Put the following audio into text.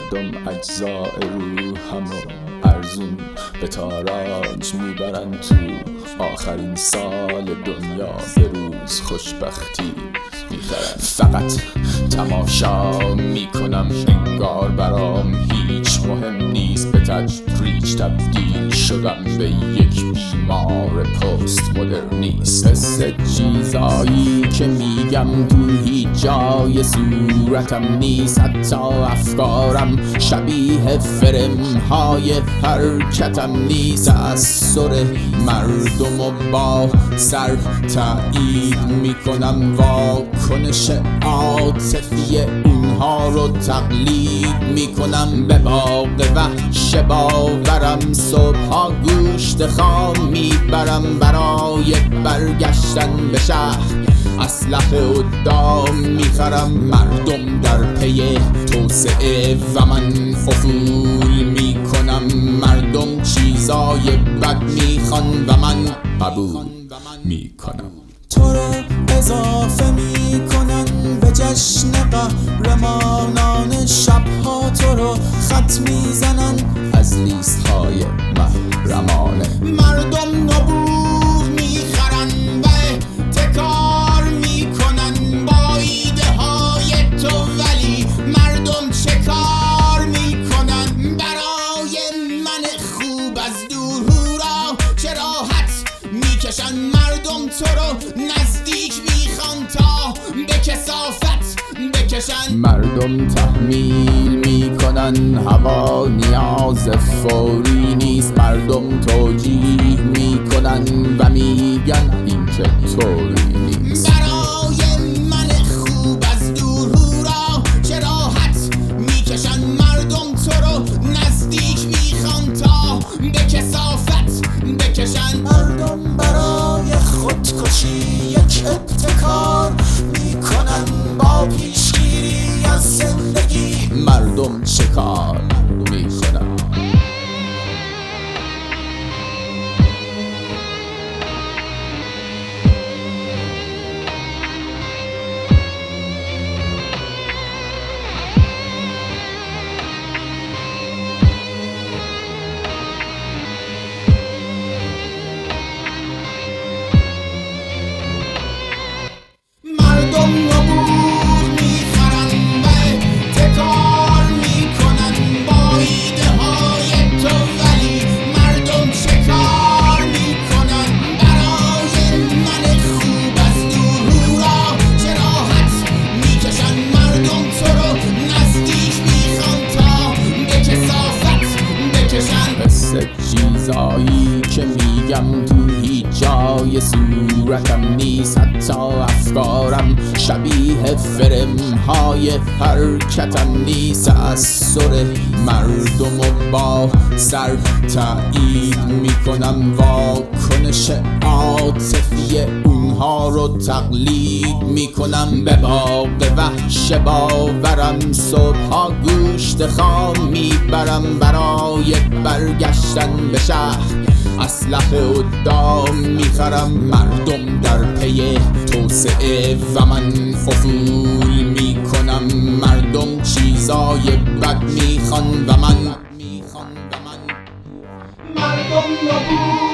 مردم اجزاء روحمو ارزون به تاراج میبرن تو آخرین سال دنیا به روز خوشبختی میخرن. فقط تماشا میکنم انگار برام هیچ مهم نیست، به تدریج تبدیل شدم به یک بیمار پست مدرنیست. حس چیزایی که میگم تو هیچ جای صورتم نیست، حتی افکارم شبیه فرمهای حرکتم نیست. تأثیر مردم و با سر تایید میکنم، واکنش عاطفی اونها رو تقلید میکنم. به باغ وحش باورم صبحا گوشت خام میبرم، برای برگشتن به شهر اسلحه و دام میخرم. مردم در پی توسعه و من افول میکنم، مردم چیزای بد میخوان و من قبول میکنم. تو رو اضافه میکنن به جشن قهرمانان، شبها تو رو خط میزنن از لیست های محرمانه. مردم نبوغ میخرن و احتکار میکنن با ایده های تو، ولی مردم چه کار میکنن برای من خوب از دور هورا چه راحت میکشن. مردم تو رو نزدیک میخوان تا به کثافت بکشن. مردم تحمیل میکنن هوا نیاز فوری نیست، مردم توجیه میکنن و میگن این که طوری نیست. برای من خوب از دور هورا چه راحت میکشن. مردم تو رو نزدیک میخوان تا به کثافت بکشن. مردم برای خودکشی یک ابتکار میکنن با پیشگیری از زندگی. مردم چه کار میکنن؟ مردم نبوغ میخرن و احتکار میکنن با ایده های تو، ولی مردم چه کار میکنن برای من خوب از دور هورا چه راحت میکشن. مردم تو رو نزدیک میخوان تا به کثافت بکشن. حس چیزایی که میگم تو هیچ جای صورتم نیست، حتی افکارم شبیه فرمهای حرکتم نیست. تأثیر مردم و با سر تایید میکنم، واکنش عاطفی اونها رو تقلید میکنم. به باغ وحش باورم صبحا گوشت خام میبرم، برای برگشتن به شهر اسلحه و دام میخرم. مردم در پی توسعه و من افول میکنم، مردم چیزای بد میخوان و من مردم نبوغ